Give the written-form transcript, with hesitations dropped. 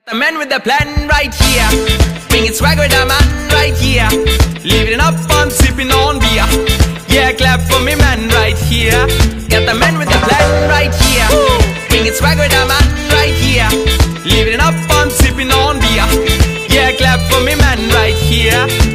The man with the plan right here, bringing swag with a man right here, living up on sipping on beer. Yeah, clap for me man right here. Got the man with the plan right here, bringing swag with a man right here, living up on sipping on beer. Yeah, clap for me man right here.